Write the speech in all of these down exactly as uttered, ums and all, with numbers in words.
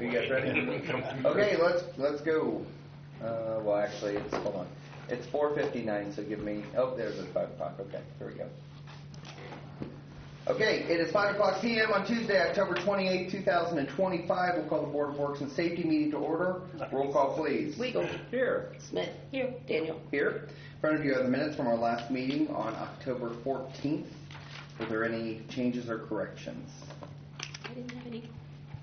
You guys ready? Okay, let's let's go. Uh, well, actually, it's hold on. It's four fifty-nine, so give me. Oh, there's a five o'clock. Okay, here we go. Okay, it is five o'clock p m on Tuesday, October twenty-eighth, two thousand twenty-five. We'll call the Board of Works and Safety meeting to order. Roll call, please. Weigel. Here. Smith. Here. Daniel. Here. In front of you are the minutes from our last meeting on October fourteenth. Were there any changes or corrections? I didn't have any.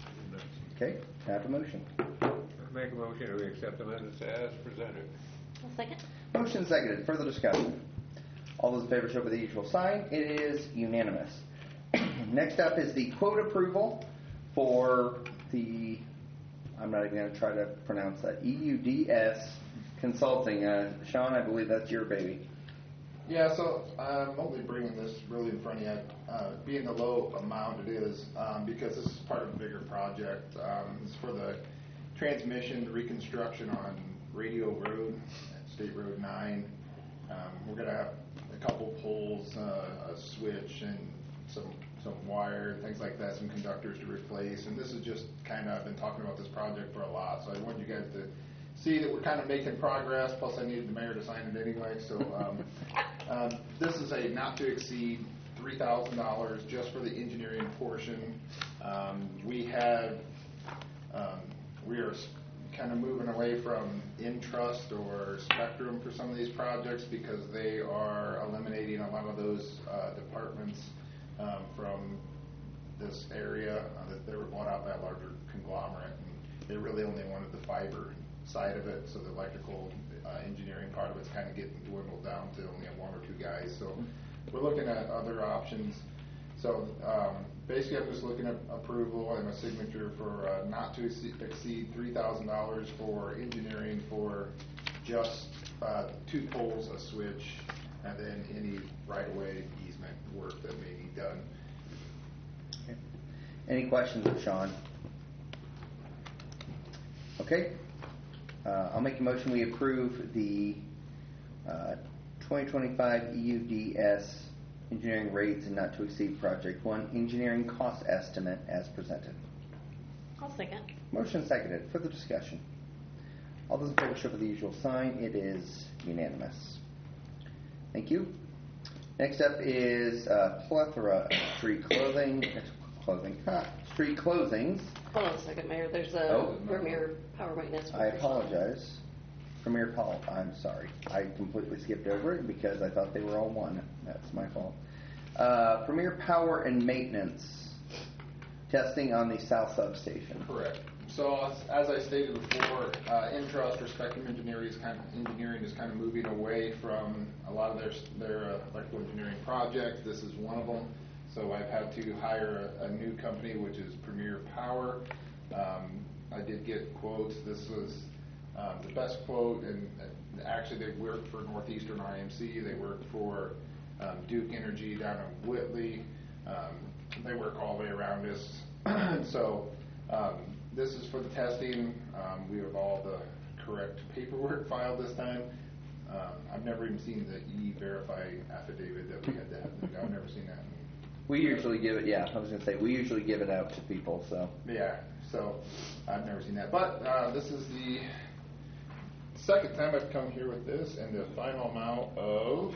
Okay, I have a motion. Make a motion to accept the minutes as presented. A second. Motion seconded. Further discussion. All those in favor show by the usual sign. It is unanimous. Next up is the quote approval for the, I'm not even going to try to pronounce that, E U D S Consulting. Uh, Sean, I believe that's your baby. Yeah, so I'm only bringing this really in front of you, uh, being the low amount it is, um, because this is part of a bigger project. Um, it's for the transmission reconstruction on Radio Road, State Road nine. Um, we're going to have a couple poles, uh, a switch, and some some wire and things like that, some conductors to replace. And this is just kind of, I've been talking about this project for a lot, so I wanted you guys to see that we're kind of making progress, plus I needed the mayor to sign it anyway. So um, um, this is a not to exceed three thousand dollars just for the engineering portion. Um, we have, um, we are kind of moving away from Entrust or Spectrum for some of these projects because they are eliminating a lot of those uh, departments um, from this area. Uh, that they were bought out by a larger conglomerate, and they really only wanted the fiber side of it, so the electrical uh, engineering part of it's kind of getting dwindled down to only one or two guys. So we're looking at other options. So um, basically, I'm just looking at approval and a signature for uh, not to exceed three thousand dollars for engineering for just uh, two poles, a switch, and then any right-of-way easement work that may be done. Okay. Any questions of Sean? Okay. Uh, I'll make a motion we approve the uh, twenty twenty-five E U D S engineering rates and not to exceed project one engineering cost estimate as presented. I'll second. Motion seconded. Further discussion. All those in favor show by the usual sign. It is unanimous. Thank you. Next up is uh, plethora of street clothing, clothing, huh, street closings. Hold on a second, Mayor. There's a Oh. Premier Power Maintenance. I apologize. Premier Paul, I'm sorry. I completely skipped over it because I thought they were all one. That's my fault. Uh, Premier Power and Maintenance testing on the South Substation. Correct. So as, as I stated before, uh, Entrust or Spectrum Engineering is kind of engineering is kind of moving away from a lot of their their uh, electrical engineering projects. This is one of them. So I've had to hire a, a new company, which is Premier Power. Um, I did get quotes. This was um, the best quote, and uh, actually they worked for Northeastern I M C. They worked for um, Duke Energy down in Whitley. Um, they work all the way around us. so um, this is for the testing. Um, we have all the correct paperwork filed this time. Um, I've never even seen the E-Verify affidavit that we had to have. I've never seen that. We usually give it, yeah, I was going to say, we usually give it out to people, so. Yeah, so I've never seen that. But uh, this is the second time I've come here with this, and the final amount of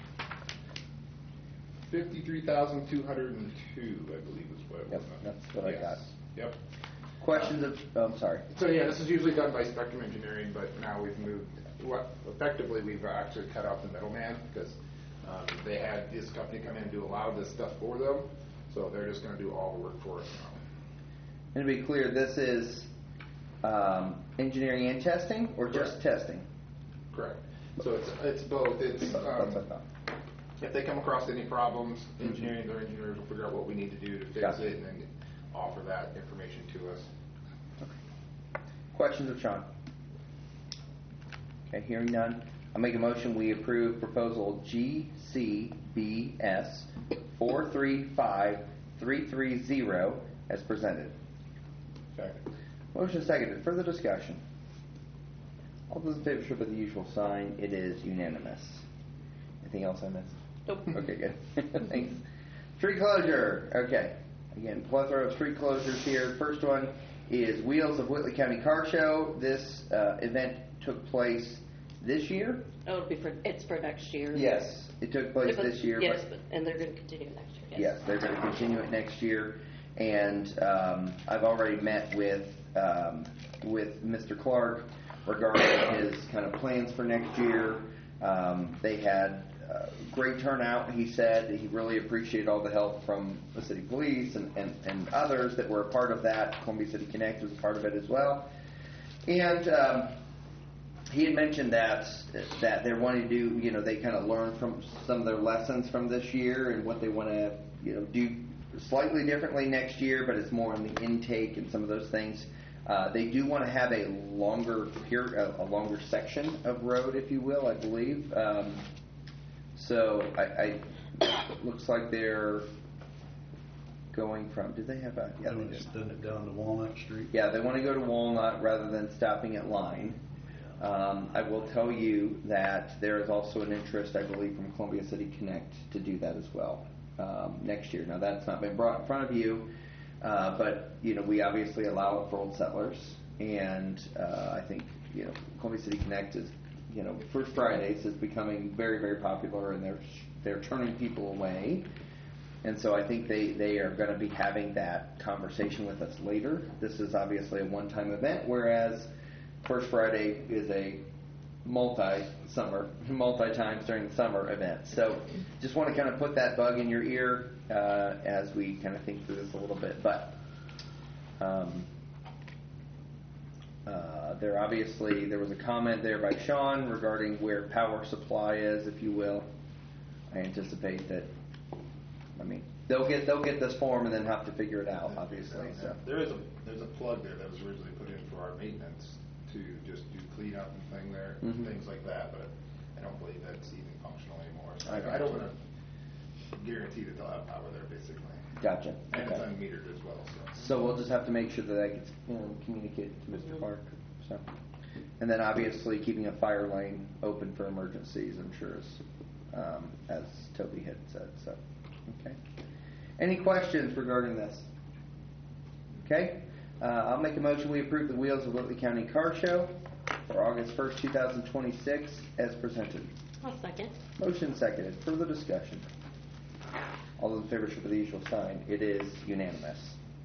fifty-three thousand two hundred two, I believe is what it Yep, was. that's what yes. I got. Yep. Questions of, oh, I'm sorry. So yeah, this is usually done by Spectrum Engineering, but now we've moved, what, effectively we've actually cut out the middleman because um, they had this company come in and do a lot of this stuff for them, so they're just going to do all the work for us now. And to be clear, this is um, engineering and testing, or Correct. just testing? Correct. So it's it's both. It's That's um, what I thought. if they come across any problems, engineering, their engineers will figure out what we need to do to fix Gotcha. it, and then offer that information to us. Questions of Sean? Okay, hearing none. I'll make a motion we approve proposal G C B S four three five three three zero as presented. Second. Motion seconded. Further discussion. All those in favor show by the usual sign. It is unanimous. Anything else I missed? Nope. Okay, good. Thanks. Street closure. Okay. Again, plethora of street closures here. First one is Wheels of Whitley County Car Show. This uh, event took place this year. Oh, it'll be for, it's for next year. Yes, it took place Yeah, but- this year. Yes, but- but, and they're going to continue next year. Yes. Yes, they're going to continue it next year, and um, I've already met with um, with Mister Clark regarding his kind of plans for next year. Um, they had uh, great turnout. He said he really appreciated all the help from the city police and, and, and others that were a part of that. Columbia City Connect was a part of it as well, and um, he had mentioned that that they're wanting to do, you know, they kind of learn from some of their lessons from this year and what they want to, you know, do slightly differently next year, but it's more on the intake and some of those things. Uh, they do want to have a longer pier, a, a longer section of road, if you will, I believe. Um, so I, I looks like they're going from. Did they have a? Yeah, They they would did. extend it down to Walnut Street. Yeah, they want to go to Walnut rather than stopping at Line. Um, I will tell you that there is also an interest, I believe, from Columbia City Connect to do that as well um, next year. Now, that's not been brought in front of you, uh, but you know, we obviously allow it for Old Settlers, and uh, I think you know, Columbia City Connect is, you know, First Fridays is becoming very, very popular, and they're they're turning people away. And so I think they, they are going to be having that conversation with us later. This is obviously a one-time event, whereas First Friday is a multi-summer, multi-times during the summer event. So just want to kind of put that bug in your ear uh, as we kind of think through this a little bit. But um, uh, there obviously, there was a comment there by Sean regarding where power supply is, if you will. I anticipate that, I mean, they'll get they'll get this form and then have to figure it out, obviously. So There is a, there's a plug there that was originally put in for our maintenance to just do cleanup and thing there, Mhm. things like that, but I don't believe that's even functional anymore. So I I, I gotcha. don't want to guarantee that they'll have power there, basically. Gotcha. And it's Okay. unmetered as well, so. So we'll just have to make sure that that gets, you know, communicated to Mister Clark. So, and then obviously keeping a fire lane open for emergencies, I'm sure, is, um, as Toby had said. So, okay. Any questions regarding this? Okay. Uh, I'll make a motion. We approve the Wheels of Whitley County Car Show for August first, two thousand twenty-six, as presented. I'll second. Motion seconded. Further discussion. All those in favor show by the usual sign. It is unanimous.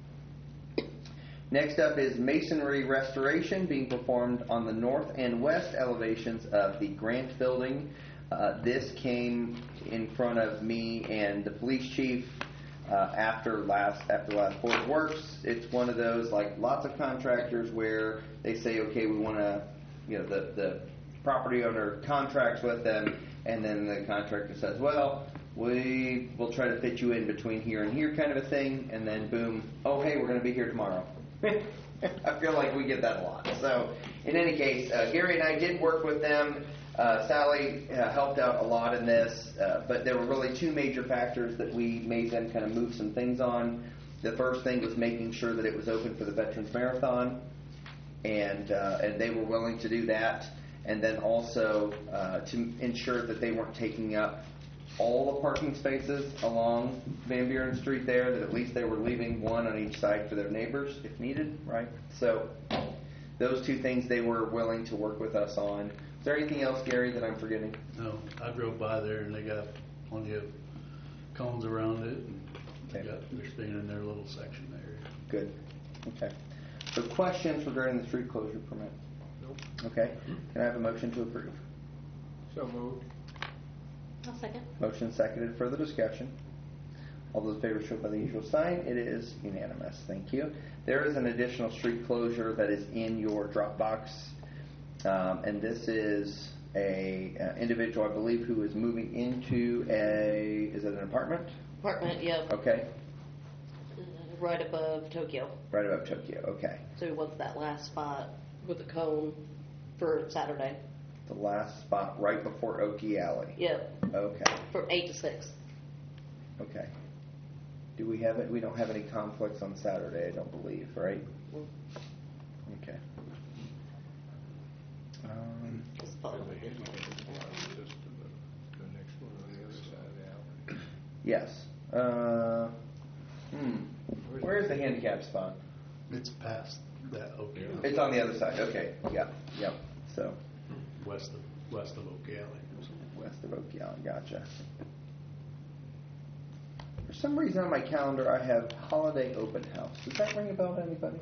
Next up is masonry restoration being performed on the north and west elevations of the Grant Building. Uh, this came in front of me and the police chief uh, after last after last Board of Works. It's one of those, like lots of contractors, where they say, okay, we want to, you know, the the property owner contracts with them, and then the contractor says, well, we will try to fit you in between here and here, kind of a thing, and then boom, oh hey, we're going to be here tomorrow. I feel like we get that a lot. So, in any case, uh, Gary and I did work with them. Uh, Sally uh, helped out a lot in this, uh, but there were really two major factors that we made them kind of move some things on. The first thing was making sure that it was open for the Veterans Marathon, and uh, and they were willing to do that. And then also uh, to ensure that they weren't taking up all the parking spaces along Van Buren Street there, that at least they were leaving one on each side for their neighbors if needed, right? So those two things they were willing to work with us on. Is there anything else, Gary, that I'm forgetting? No, I drove by there and they got plenty of cones around it, and they Okay. got, they're staying in their little section there. Good. Okay. So questions regarding the street closure permit? Nope. Okay. Can I have a motion to approve? So moved. I'll second. Motion seconded. Further discussion. All those in favor show by the usual sign. It is unanimous. Thank you. There is an additional street closure that is in your Dropbox, um, and this is a uh, individual, I believe, who is moving into a, is it an apartment? Apartment, yep, Okay. uh, right above Tokyo. Right above Tokyo. Okay. So he wants that last spot with the cone for Saturday. The last spot right before Okie Alley. Yep, Okay. from eight to six. Okay. Do we have it? We don't have any conflicts on Saturday, I don't believe, right? Okay. Um, It's probably Just to the, the next one on the other side of the alley. yes. Uh, hmm. Where is the handicap spot? It's past That, okay, It's on the other side, okay, yeah, yep, so, west of, west of Oak Alley. west of Oak Island, gotcha. For some reason on my calendar, I have holiday open house. Does that ring a bell to anybody?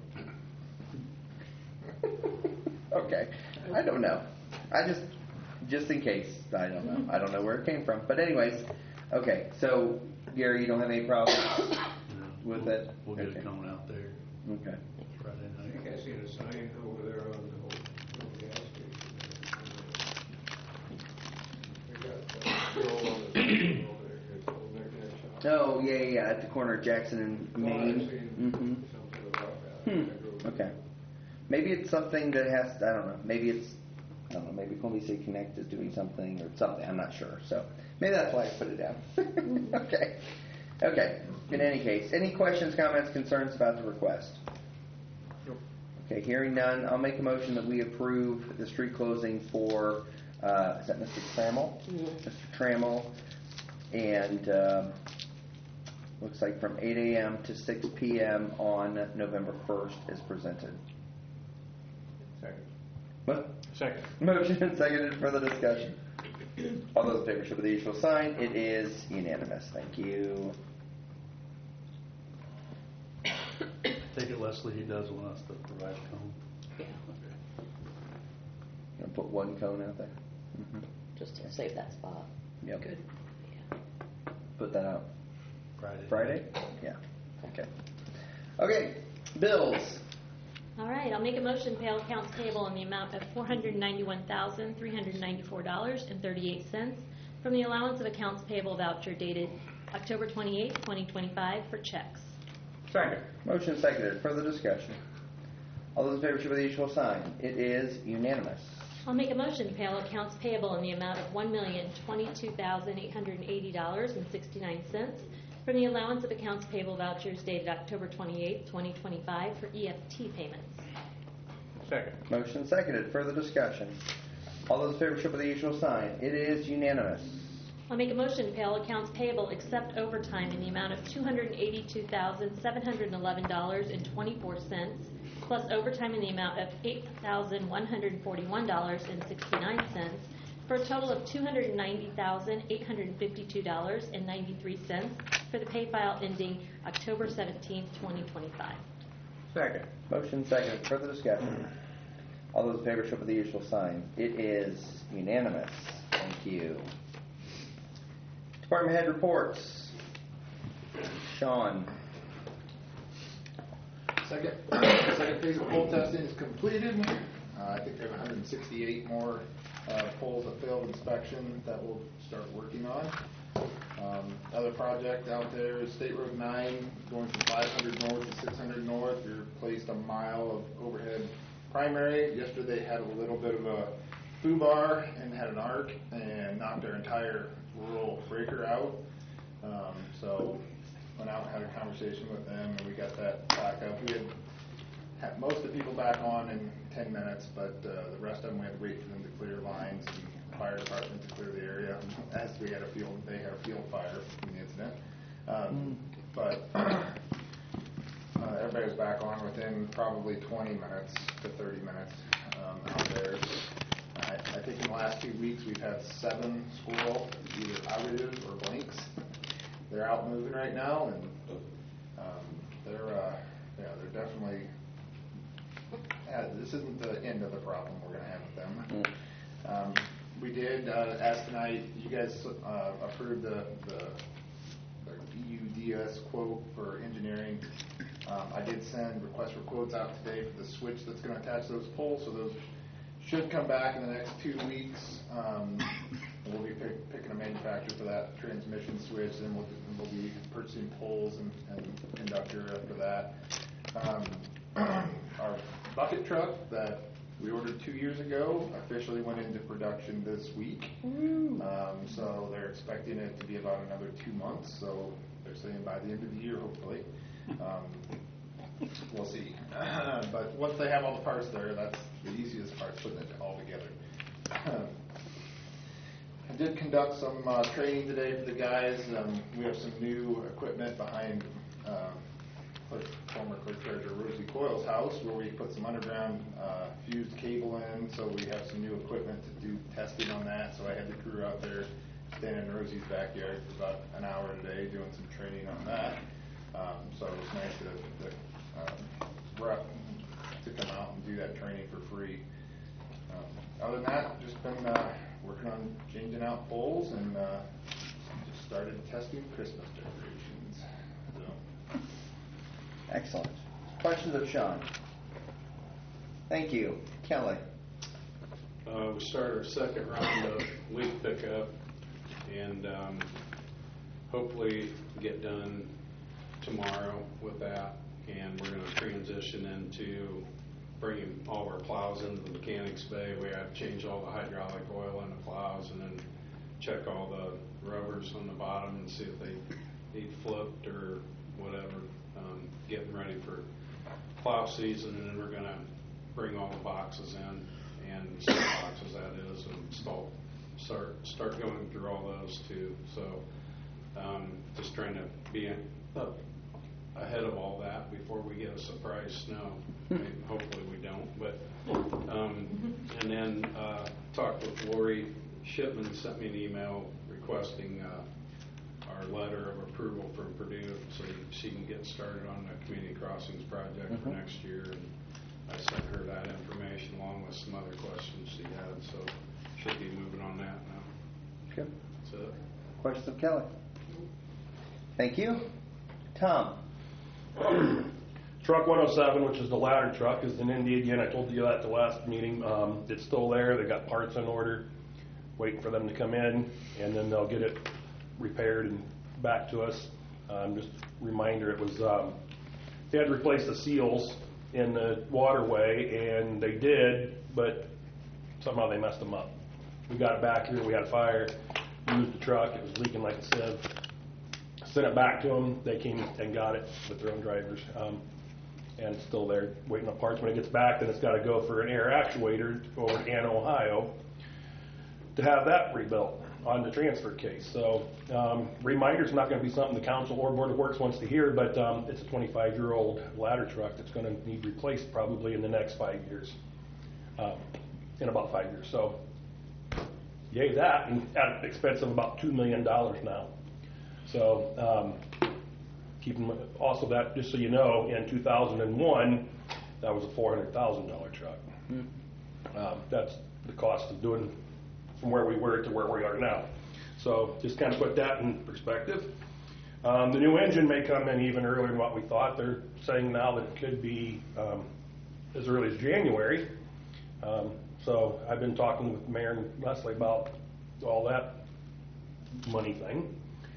Okay, I don't know. I just, just in case, I don't know. I don't know where it came from. But anyways, okay, so Gary, you don't have any problems No, with we'll- it? We'll get Okay. it coming out there Okay. Friday I night. think I seen a sign over there on the old, old gas station. They got the girl on the sign over there, it's over there, that shop. Oh, yeah, yeah, yeah, at the corner of Jackson and Well, I've Maine. seen Mm-hmm. something about that. Hmm, I drove- okay. Maybe it's something that has, I don't know, maybe it's, I don't know, maybe Columbia City Connect is doing something or something, I'm not sure. So maybe that's why I put it down. Okay. Okay, in any case, any questions, comments, concerns about the request? Nope. Okay, hearing none, I'll make a motion that we approve the street closing for, uh, is that Mister Trammell? Mhm. Mister Trammell, and um, looks like from eight a.m. to six p.m. on November first is presented. Second. What? Second. Motion and seconded for the discussion. All those in favor show by the usual sign. It is unanimous. Thank you. Take it, Leslie, he does want us to provide a cone. Yeah, Okay. Gonna put one cone out there. Mm-hmm. just to save that spot. Yep. Good. Yeah. Put that out Friday. Friday. Yeah. Okay. Okay. Bills. All right, I'll make a motion to pay all accounts payable in the amount of four hundred ninety-one thousand, three hundred ninety-four dollars and thirty-eight cents from the allowance of accounts payable voucher dated October twenty-eighth, twenty twenty-five for checks. Second. Motion and seconded. Further discussion. All those in favor show by the usual sign. It is unanimous. I'll make a motion to pay all accounts payable in the amount of one million, twenty-two thousand, eight hundred eighty dollars and sixty-nine cents from the allowance of accounts payable vouchers dated October twenty-eighth, twenty twenty-five for E F T payments. Second. Motion seconded. Further discussion. All those in favor show by the usual sign. It is unanimous. I'll make a motion to pay all accounts payable except overtime in the amount of two hundred eighty-two thousand, seven hundred eleven dollars and twenty-four cents plus overtime in the amount of eight thousand, one hundred forty-one dollars and sixty-nine cents for a total of two hundred ninety thousand, eight hundred fifty-two dollars and ninety-three cents for the pay file ending October seventeenth, twenty twenty-five. Second. Motion seconded. Further discussion. All those in favor show by the usual sign. It is unanimous. Thank you. Department head reports. Sean. Second, second phase of pole testing is completed. Uh, I think they have one hundred sixty-eight more uh, poles that failed inspection that we'll start working on. Um, other project out there is State Road nine, going from five hundred north to six hundred north. We replaced a mile of overhead primary. Yesterday had a little bit of a foobar and had an arc and knocked our entire rural breaker out. Um, so went out and had a conversation with them, and we got that back up. We had, had most of the people back on in ten minutes, but uh, the rest of them we had to wait for them to clear lines and fire department to clear the area as we had a field, they had a field fire in the incident. Um, but uh, everybody was back on within probably twenty minutes to thirty minutes um, out there. I, I think in the last two weeks we've had seven squirrel, either outages or blinks. They're out moving right now, and um, they're uh, yeah, they're definitely. Yeah, this isn't the end of the problem we're going to have with them. Um, we did uh, ask tonight. You guys uh, approved the the, the E U D S quote for engineering. Um, I did send requests for quotes out today for the switch that's going to attach those poles. So those should come back in the next two weeks. Um, we'll be pick, picking a manufacturer for that transmission switch, and we'll, and we'll be purchasing poles and, and conductor after that. Um, our bucket truck that we ordered two years ago officially went into production this week. Um, so they're expecting it to be about another two months. So they're saying by the end of the year, hopefully. Um, we'll see. But once they have all the parts there, that's the easiest part, putting it all together. I did conduct some uh, training today for the guys. Um, we have some new equipment behind um, clerk, former clerk treasurer Rosie Coyle's house, where we put some underground uh, fused cable in, so we have some new equipment to do testing on that. So I had the crew out there standing in Rosie's backyard for about an hour today doing some training on that. Um, so it was nice to, to, um, rep, to come out and do that training for free. Um, other than that, just been uh, working on changing out poles and uh, just started testing Christmas decorations. So. Excellent. Questions of Sean? Thank you. Kelly? Uh, we started our second round of leaf pickup, and um, hopefully get done tomorrow with that. And we're going to transition into bringing all of our plows into the mechanics bay. We have to change all the hydraulic oil in the plows and then check all the rubbers on the bottom and see if they need flipped or whatever. Um, getting ready for plow season, and then we're going to bring all the boxes in, and some boxes that is, and install, start start going through all those too. So um, just trying to be in, up ahead of all that before we get a surprise snow. I mean, hopefully we don't. But um, and then uh, talked with Lori Shipman, sent me an email requesting uh, our letter of approval from Purdue so she can get started on the community crossings project Mm-hmm. for next year. And I sent her that information along with some other questions she had. So should be moving on that now. Good. So Questions of Kelly? Thank you. Tom? Truck one oh seven, which is the ladder truck, is in Indy again. I told you that at the last meeting. Um, it's still there. They got parts on order, waiting for them to come in, and then they'll get it repaired and back to us. Um, just a reminder, it was um, they had to replace the seals in the waterway, and they did, but somehow they messed them up. We got it back here. We had a fire. Used the truck. It was leaking like a sieve. Sent it back to them. They came and got it with their own drivers. Um, and it's still there waiting on parts. When it gets back, then it's got to go for an air actuator over in Ohio to have that rebuilt on the transfer case. So um, reminder, it's not going to be something the council or Board of Works wants to hear, but um, it's a twenty-five-year-old ladder truck that's going to need replaced probably in the next five years, um, in about five years. So yay that, and at an expense of about two million dollars now. So um, keep in, also that, just so you know, in two thousand one, that was a four hundred thousand dollars truck. Mm. Um, that's the cost of doing from where we were to where we are now. So just kind of put that in perspective. Um, the new engine may come in even earlier than what we thought. They're saying now that it could be um, as early as January. Um, so I've been talking with Mayor and Leslie about all that money thing.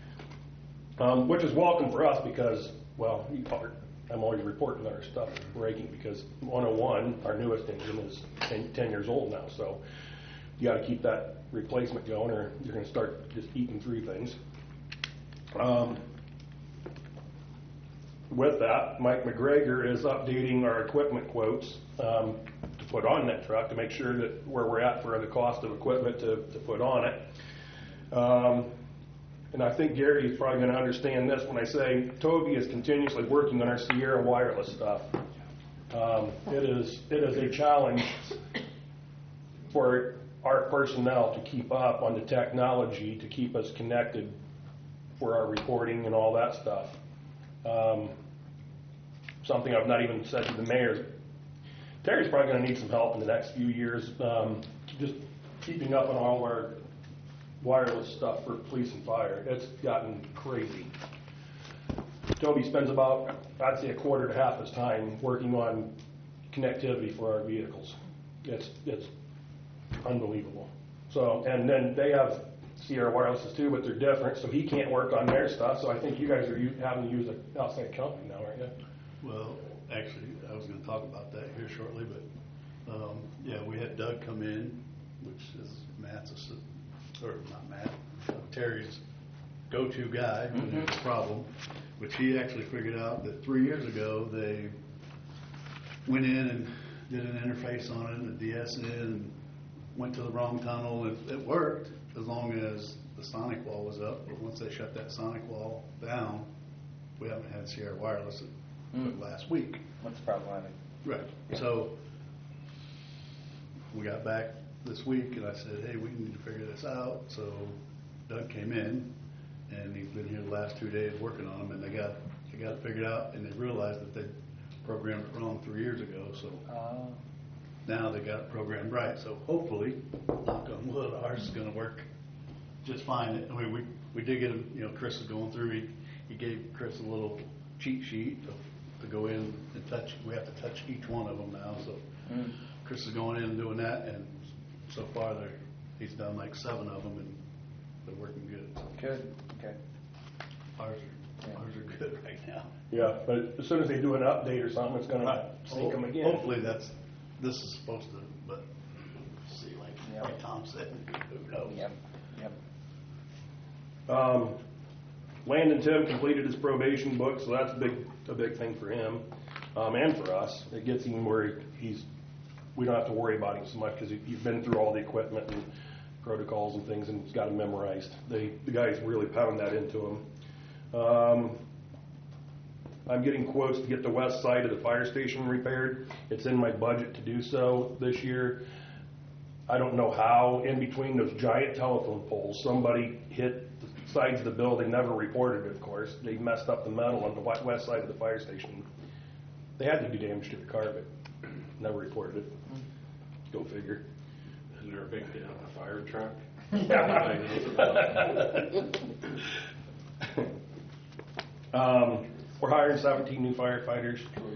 Um, which is welcome for us because, well, I'm always reporting that our stuff is breaking because one oh one, our newest engine, is ten, ten years old now. So you got to keep that replacement going or you're going to start just eating through things. Um, with that, Mike McGregor is updating our equipment quotes um, to put on that truck to make sure that where we're at for the cost of equipment to, to put on it. Um, And I think Gary is probably going to understand this when I say Toby is continuously working on our Sierra wireless stuff. Um, it is it is a challenge for our personnel to keep up on the technology to keep us connected for our reporting and all that stuff. Um, something I've not even said to the mayor. Terry's probably going to need some help in the next few years, um, just keeping up on all our wireless stuff for police and fire. It's gotten crazy. Toby spends about, I'd say, a quarter to half his time working on connectivity for our vehicles. It's it's unbelievable. So, and then they have Sierra Wirelesses too, but they're different, so he can't work on their stuff. So I think you guys are u- having to use an outside company now, aren't you? Well, actually, I was going to talk about that here shortly, but um, yeah, we had Doug come in, which is Matt's assistant. Or not Matt, uh, Terry's go-to guy when Mm-hmm. there's a problem, which he actually figured out that three years ago they went in and did an interface on it, and a D S N, and went to the wrong tunnel. It, it worked as long as the sonic wall was up, but once they shut that sonic wall down, we haven't had Sierra Wireless Mm. last week. What's problematic? Right. So we got back this week, and I said, hey, we need to figure this out. So Doug came in, and he's been here the last two days working on them, and they got they got it figured out, and they realized that they programmed it wrong three years ago. So Uh, now they got it programmed right. So hopefully, knock on wood, ours is going to work just fine. I mean, we we did get him. You know, Chris is going through. He he gave Chris a little cheat sheet of, to go in and touch. We have to touch each one of them now. So mm. Chris is going in and doing that, and so far they're, he's done like seven of them, and they're working good. So Good. Okay. ours are Yeah. ours are good right now. Yeah, but as soon as they do an update or something, it's gonna sync them again. Hopefully that's this is supposed to, but see, like Yep. like Tom said, who knows? Yep. Yep. Um, Landon Tim completed his probation book, so that's a big, a big thing for him, um, and for us. It gets him where he- he's, we don't have to worry about him so much because he, he's been through all the equipment and protocols and things, and he's got them memorized. They, the guys really pound that into him. Um, I'm getting quotes to get the west side of the fire station repaired. It's in my budget to do so this year. I don't know how, in between those giant telephone poles, somebody hit the sides of the building, never reported it, of course. They messed up the metal on the wi- west side of the fire station. They had to do damage to the car, but never reported it. Go figure. Is there a big deal on a fire truck? Um, we're hiring seventeen new firefighters.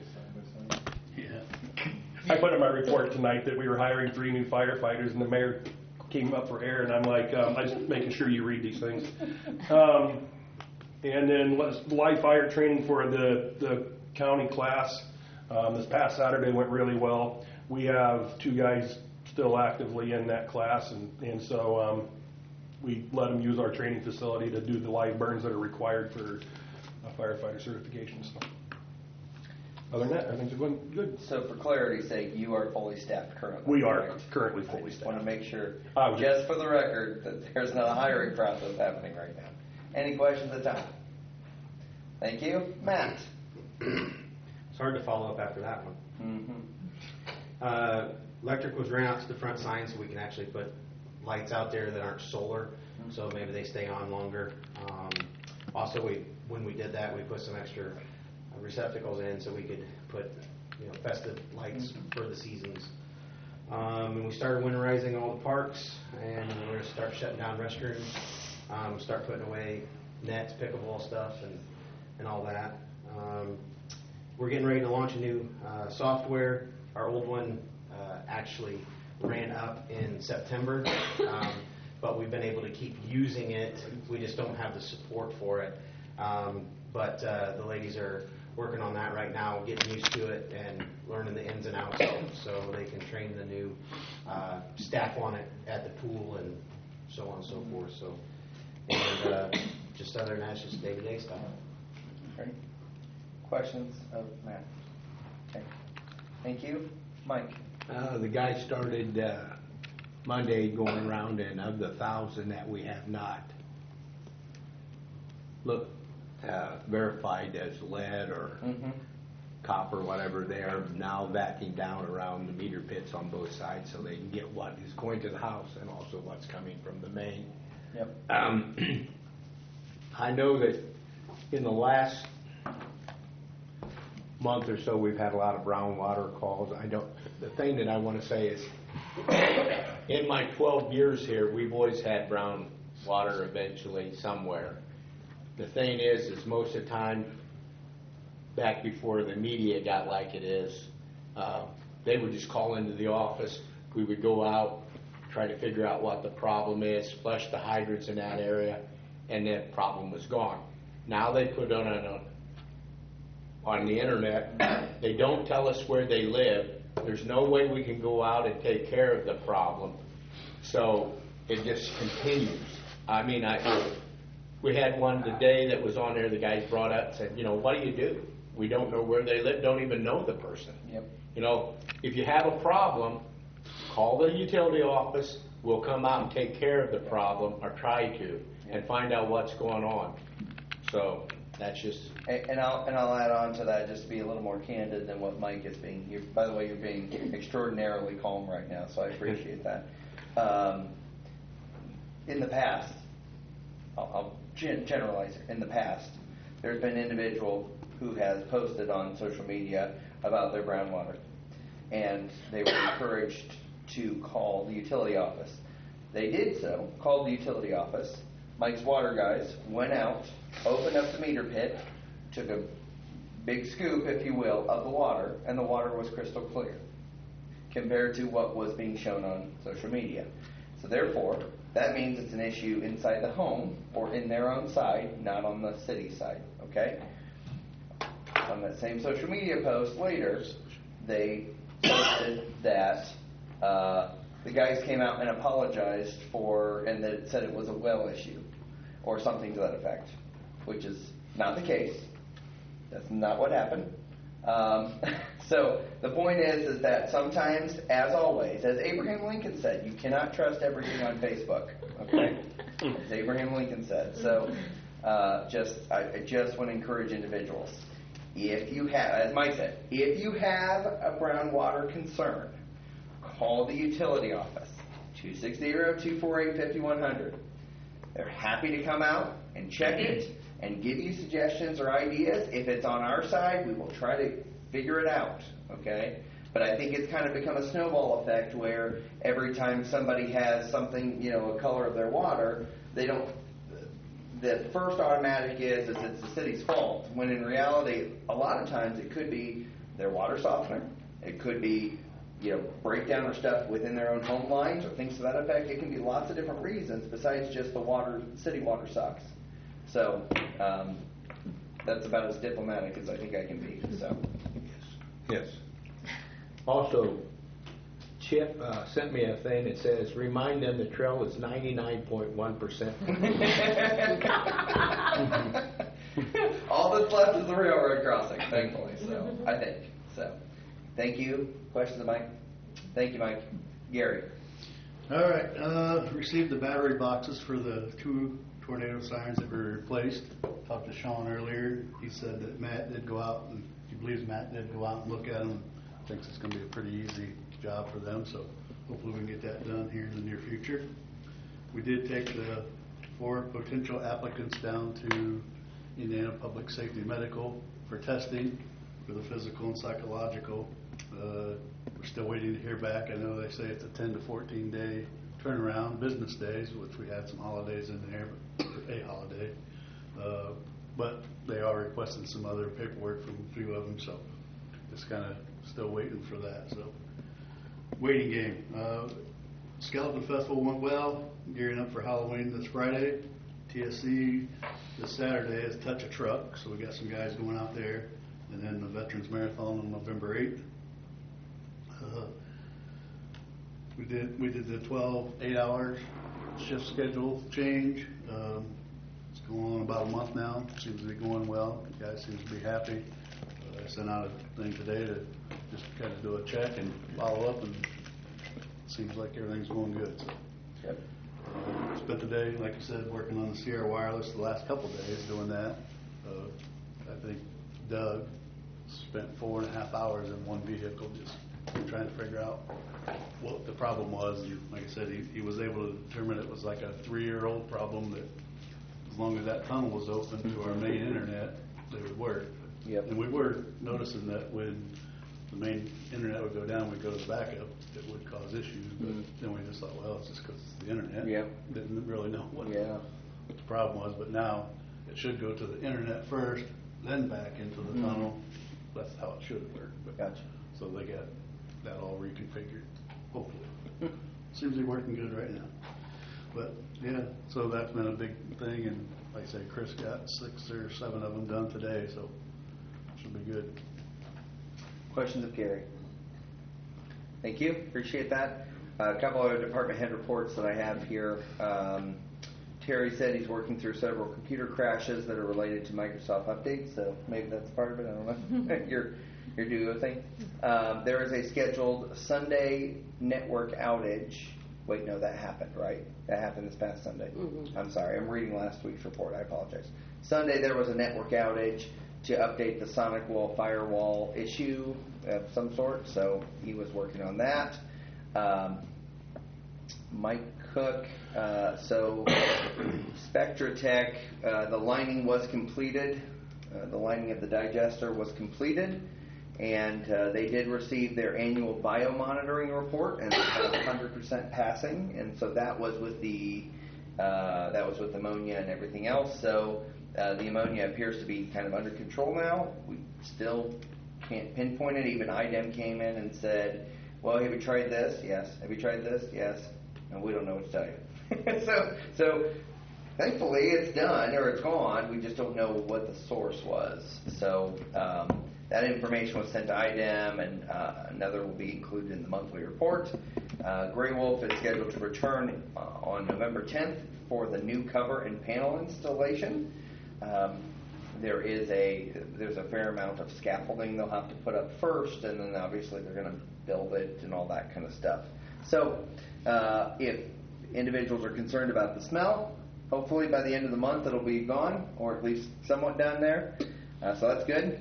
Yeah. I put in my report tonight that we were hiring three new firefighters, and the mayor came up for air, and I'm like, um, I'm just making sure you read these things. Um, and then let's- live fire training for the, the county class. Um, this past Saturday went really well. We have two guys still actively in that class, and, and so um, we let them use our training facility to do the live burns that are required for uh, firefighter certifications. Other than that, everything's going good. So for clarity's sake, you are fully staffed currently. We are correct? currently I fully just want to staffed. make sure, I was just for the record, that there's not a hiring process happening right now. Any questions at time? Thank you. Matt? It's hard to follow up after that one. Mm-hmm. Uh, electric was ran out to the front sign so we can actually put lights out there that aren't solar, so maybe they stay on longer. Um, also, we when we did that, we put some extra receptacles in so we could put, you know, festive lights for the seasons. Um, and we started winterizing all the parks, and we're going to start shutting down restrooms, um, start putting away nets, pickleball stuff, and, and all that. Um, we're getting ready to launch a new uh, software. Our old one uh, actually ran up in September, um, but we've been able to keep using it. We just don't have the support for it. Um, but uh, the ladies are working on that right now, getting used to it and learning the ins and outs of it so they can train the new uh, staff on it at the pool and so on and so forth. So, and uh, just other than that, it's just day-to-day stuff. Great. Questions of Matt? Okay. Thank you. Mike? Uh, the guy started uh, Monday going around, and of the thousand that we have not look uh, verified as lead or Mm-hmm. copper, whatever, they are now vacuuming down around the meter pits on both sides so they can get what is going to the house and also what's coming from the main. Yep. Um, I know that in the last month or so, we've had a lot of brown water calls. I don't, the thing that I want to say is, in my twelve years here, we've always had brown water eventually somewhere. The thing is, is most of the time, back before the media got like it is, uh, they would just call into the office. We would go out, try to figure out what the problem is, flush the hydrants in that area, and that problem was gone. Now they put on a, on the internet, they don't tell us where they live. There's no way we can go out and take care of the problem. So it just continues. I mean, I, we had one today that was on there, the guys brought up and said, you know, what do you do? We don't know where they live, don't even know the person. Yep. You know, if you have a problem, call the utility office, we'll come out and take care of the problem, or try to, and find out what's going on. So, That's just, And and I'll, and I'll add on to that, just to be a little more candid than what Mike is being. You, by the way, you're being extraordinarily calm right now, so I appreciate that. Um, in the past, I'll, I'll gen- generalize it, in the past, there's been an individual who has posted on social media about their brown water, and they were encouraged to call the utility office. They did so, called the utility office. Mike's water guys went out, opened up the meter pit, took a big scoop, if you will, of the water, and the water was crystal clear compared to what was being shown on social media. So therefore, that means it's an issue inside the home or in their own side, not on the city side, okay? On that same social media post later, they posted that uh, the guys came out and apologized for, and that it said it was a well issue or something to that effect, which is not the case. That's not what happened. Um, so the point is, is that sometimes, as always, as Abraham Lincoln said, you cannot trust everything on Facebook. Okay, as Abraham Lincoln said. So uh, just, I, I just want to encourage individuals. If you have, as Mike said, if you have a brown water concern, call the utility office, two six zero, two four eight, five one zero zero. They're happy to come out and check it and give you suggestions or ideas. If it's on our side, we will try to figure it out, okay? But I think it's kind of become a snowball effect where every time somebody has something, you know, a color of their water, they don't, the first automatic is, is it's the city's fault, when in reality, a lot of times it could be their water softener, it could be, you know, breakdown or stuff within their own home lines or things to that effect. It can be lots of different reasons besides just the water, city water sucks. So um, that's about as diplomatic as I think I can be. So yes. Also, Chip uh, sent me a thing that says, remind them the trail is ninety-nine point one percent. all that's left is the railroad crossing, thankfully. So I think so. Thank you. Questions of Mike? Thank you, Mike. Gary. All right, uh, received the battery boxes for the two tornado sirens that were replaced. Talked to Sean earlier. He said that Matt did go out, and he believes Matt did go out and look at them. Thinks it's going to be a pretty easy job for them, so hopefully we can get that done here in the near future. We did take the four potential applicants down to Indiana Public Safety Medical for testing for the physical and psychological. Uh, we're still waiting to hear back. I know they say it's a ten to fourteen day turnaround, business days, which we had some holidays in there, but a holiday. Uh, but they are requesting some other paperwork from a few of them, so just kind of still waiting for that. So waiting game. Uh, Skeleton Festival went well, gearing up for Halloween this Friday. T S C this Saturday is Touch a Truck, so we got some guys going out there. And then the Veterans Marathon on November eighth. Uh, we did we did the twelve eight hour shift schedule change. Um, it's going on about a month now. Seems to be going well. The guys seem to be happy. Uh, I sent out a thing today to just kind of do a check and follow up, and it seems like everything's going good. So. Yep. Uh, spent the day, like I said, working on the Sierra Wireless the last couple of days doing that. Uh, I think Doug spent four and a half hours in one vehicle just trying to figure out what the problem was. And like I said, he, he was able to determine it was like a three-year-old problem that as long as that tunnel was open to our main internet, they would work. Yep. And we were noticing that when the main internet would go down, we'd go to the backup, it would cause issues. But mm-hmm. then we just thought, well, it's just because it's the internet. Yep. Didn't really know what, yeah. what the problem was. But now it should go to the internet first, then back into the mm-hmm. tunnel. That's how it should work. But gotcha. So they got that all reconfigured, hopefully. Seems to be working good right now. But yeah, so that's been a big thing, and like I say, Chris got six or seven of them done today, so should be good. Questions of Gary? Thank you. Appreciate that. Uh, a couple of department head reports that I have here. Um, Terry said he's working through several computer crashes that are related to Microsoft updates, so maybe that's part of it. I don't know. your your Duo thing. Um, there is a scheduled Sunday network outage wait, no, that happened, right? That happened this past Sunday. Mhm. I'm sorry, I'm reading last week's report. I apologize. Sunday there was a network outage to update the Sonic Wall firewall issue of some sort, so he was working on that. Um, Mike Cook, uh, so Spectra Tech, uh, the lining was completed. Uh, the lining of the digester was completed, and uh, they did receive their annual biomonitoring report, and it had one hundred percent passing, and so that was with the uh, that was with ammonia and everything else. So uh, the ammonia appears to be kind of under control now. We still can't pinpoint it. Even I D E M came in and said, "Well, have you tried this? Yes. Have you tried this? Yes." And we don't know what to tell you. so, so thankfully it's done or it's gone. We just don't know what the source was. So um, that information was sent to I D E M, and uh, another will be included in the monthly report. Uh, Grey Wolf is scheduled to return uh, on November tenth for the new cover and panel installation. Um, there is a there's a fair amount of scaffolding they'll have to put up first, and then obviously they're going to build it and all that kind of stuff. So uh, if individuals are concerned about the smell, hopefully by the end of the month it'll be gone, or at least somewhat down there. Uh, so that's good.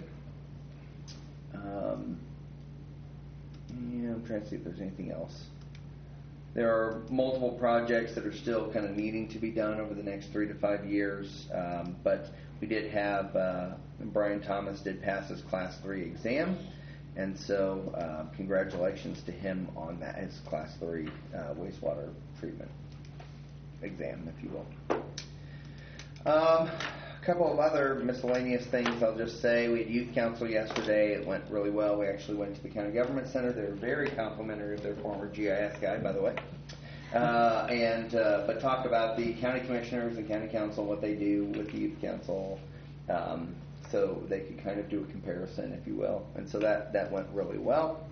Um, yeah, I'm trying to see if there's anything else. There are multiple projects that are still kind of needing to be done over the next three to five years, um, but we did have, uh, Brian Thomas did pass his Class three exam, and so uh, congratulations to him on that, his Class three uh, wastewater treatment exam, if you will. Um, a couple of other miscellaneous things I'll just say. We had youth council yesterday. It went really well. We actually went to the county government center. They were very complimentary of their former G I S guy, by the way. Uh, and uh, but talk about the county commissioners and county council, what they do with the youth council, um, so they could kind of do a comparison, if you will. And so that, that went really well.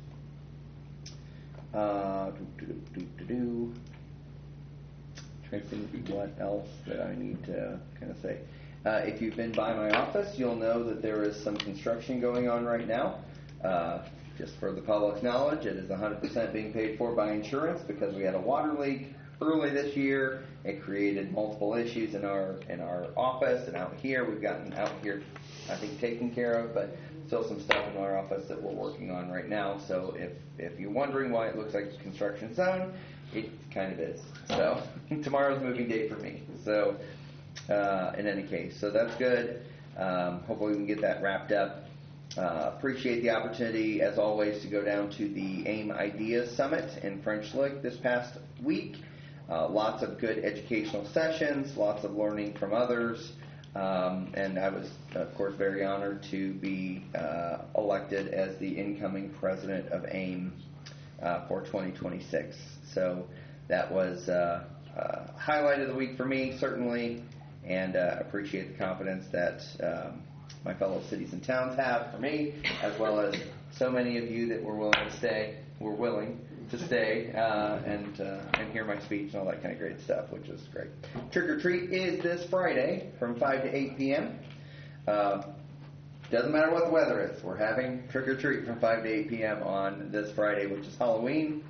Uh, do, do, do, do, do. Trying to think what else that I need to kind of say. Uh, if you've been by my office, you'll know that there is some construction going on right now. Uh, just for the public's knowledge, it is one hundred percent being paid for by insurance because we had a water leak early this year. It created multiple issues in our in our office and out here. We've gotten out here, I think, taken care of, but still some stuff in our office that we're working on right now. So if, if you're wondering why it looks like a construction zone, it kind of is. So tomorrow's moving day for me. So uh, in any case, so that's good. Um, hopefully we can get that wrapped up. Uh, appreciate the opportunity, as always, to go down to the AIM Ideas Summit in French Lick this past week. Uh, lots of good educational sessions, lots of learning from others, um, and I was, of course, very honored to be uh, elected as the incoming president of AIM uh, for twenty twenty-six. So that was uh, uh, highlight of the week for me, certainly, and uh, appreciate the confidence that um, my fellow cities and towns have for me, as well as so many of you that were willing to stay, were willing to stay uh, and uh, and hear my speech and all that kind of great stuff, which is great. Trick or Treat is this Friday from five to eight p.m. Uh, doesn't matter what the weather is. We're having Trick or Treat from five to eight p.m. on this Friday, which is Halloween.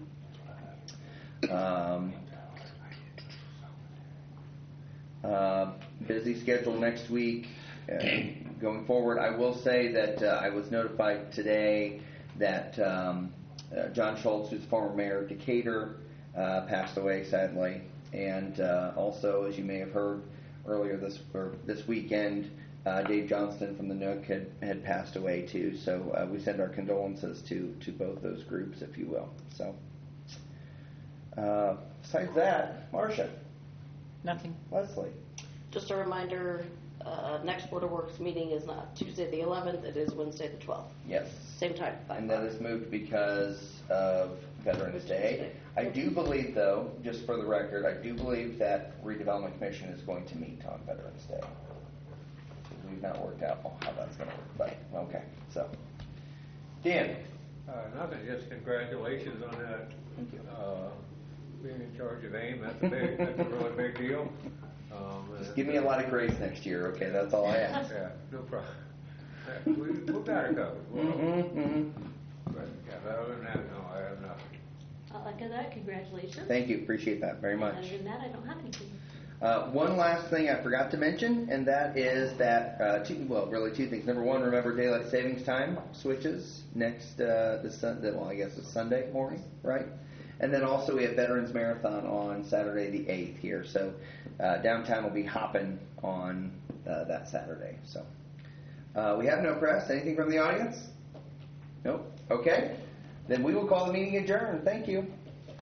Um, uh, busy schedule next week. Uh, going forward, I will say that uh, I was notified today that um, uh, John Schultz, who's former mayor of Decatur, uh, passed away sadly, and uh, also, as you may have heard earlier this or this weekend, uh, Dave Johnston from the Nook had, had passed away too. So uh, we send our condolences to to both those groups, if you will. So uh, besides that, Marcia, Nothing. Leslie. Just a reminder, uh, next Board of Works meeting is not Tuesday the eleventh, it is Wednesday the twelfth. Yes. Same time, five And that o'clock. is moved because of Veterans Day. I do believe, though, just for the record, I do believe that Redevelopment Commission is going to meet on Veterans Day. We've not worked out how that's going to work, but okay. So, Dan. Uh, nothing, just congratulations on that. Thank you. Uh, being in charge of AIM, that's a big, that's a really big deal. Um, Just give me a lot of grace next year, okay? That's all I ask. Yeah, no problem. We, we've got it covered. Well, Mm-hmm, mm-hmm. But, yeah, but other than that, no, I have nothing. I'll echo that. Congratulations. Thank you. Appreciate that very much. Other than that, I don't have anything. Uh, one last thing I forgot to mention, and that is that, uh, two, well, really two things. Number one, remember daylight savings time switches next, uh, this sun, well, I guess it's Sunday morning, right? And then also we have Veterans Marathon on Saturday the eighth here. So uh, downtown will be hopping on uh, that Saturday. So uh, we have no press. Anything from the audience? Nope. Okay. Then we will call the meeting adjourned. Thank you.